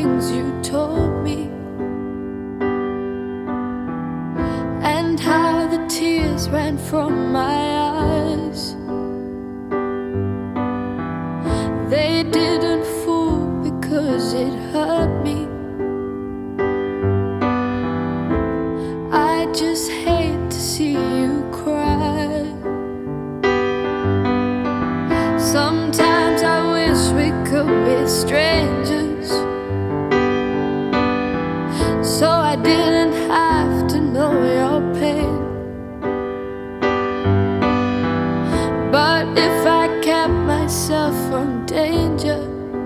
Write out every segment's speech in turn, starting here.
things you told me, and how the tears ran from my eyes. They didn't fool because it hurt me. I just hate to see you cry. Sometimes I wish we could be strangers, so I didn't have to know your pain. But if I kept myself from danger,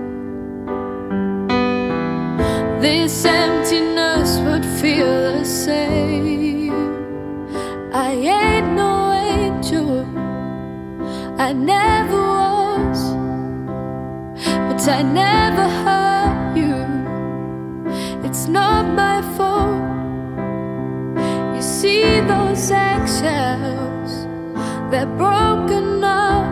this emptiness would feel the same. I ain't no angel, I never was, but I never hurt you. It's not my fault. You see those eggshells, they're broken up,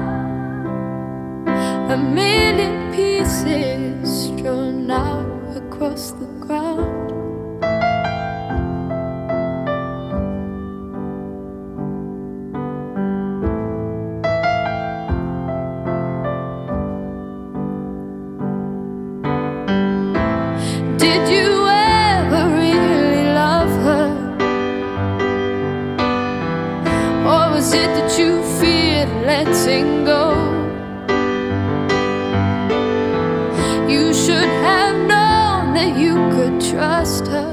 a million pieces strewn out across the ground. Did you ever really love her? Or was it that you feared letting go? You should have known that you could trust her,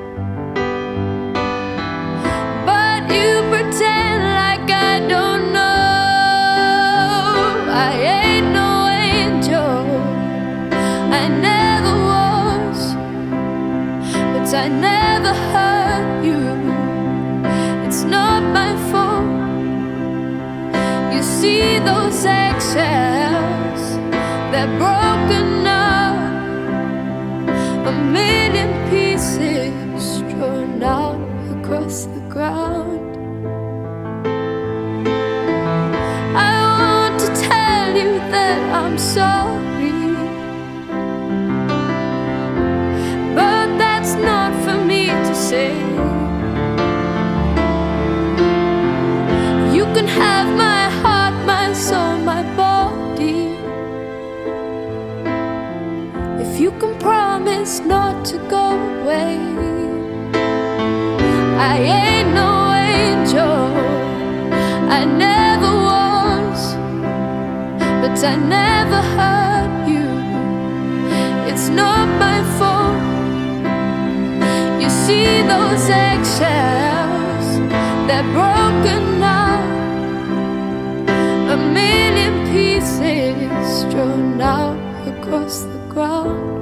but you pretend like I don't know. I ain't no angel, I never was, but I never hurt you. It's not my fault. You see those eggshells, they're broken up, a million pieces strewn out across the ground. I want to tell you that I'm sorry, but that's not for me to say. You can have my heart, my soul, my body, if you can promise not to go away. I ain't no angel, I never was, but I never hurt you. It's not my fault. You see those eggshells, they're broken now, a million pieces strewn out across the ground.